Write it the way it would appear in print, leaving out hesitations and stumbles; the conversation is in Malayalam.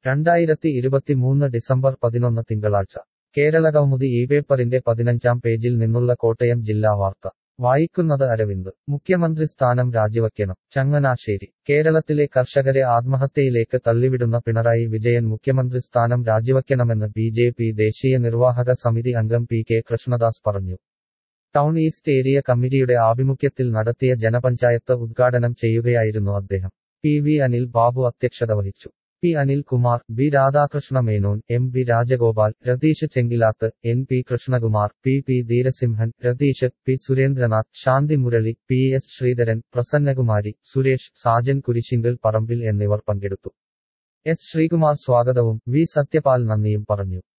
2023 ഡിസംബർ 11 തിങ്കളാഴ്ച കേരളകൗമുദി ഇപേപ്പറിന്റെ 15-ാം പേജിൽ നിന്നുള്ള കോട്ടയം ജില്ലാ വാർത്ത വായിക്കുന്നത് അരവിന്ദ്. മുഖ്യമന്ത്രി സ്ഥാനം രാജിവയ്ക്കണം. ചങ്ങനാശ്ശേരി. കേരളത്തിലെ കർഷകരെ ആത്മഹത്യയിലേക്ക് തള്ളിവിടുന്ന പിണറായി വിജയൻ മുഖ്യമന്ത്രി സ്ഥാനം രാജിവയ്ക്കണമെന്ന് ബി.ജെ.പി. ദേശീയ നിർവാഹക സമിതി അംഗം പി.കെ. കൃഷ്ണദാസ് പറഞ്ഞു. ടൗൺ ഈസ്റ്റ് ഏരിയ കമ്മിറ്റിയുടെ ആഭിമുഖ്യത്തിൽ നടത്തിയ ജനപഞ്ചായത്ത് ഉദ്ഘാടനം ചെയ്യുകയായിരുന്നു അദ്ദേഹം. പി.വി. അനിൽ ബാബു അധ്യക്ഷത വഹിച്ചു. P. Anilkumar, B. Radhakrishna Menon, M. V. Rajagopal, Ratheesh Chenkilath, N. P. Krishnakumar, P. P. Dheerasimhan, Ratheesh, P. Surendranath, Shanthi Murali, P. S. Sreedharan, Prasannakumari, Suresh, Sajan Kurisinkal Parambil എന്നിവർ പങ്കെടുത്തു. എസ്. ശ്രീകുമാർ സ്വാഗതവും വി. സത്യപാൽ നന്ദിയും പറഞ്ഞു.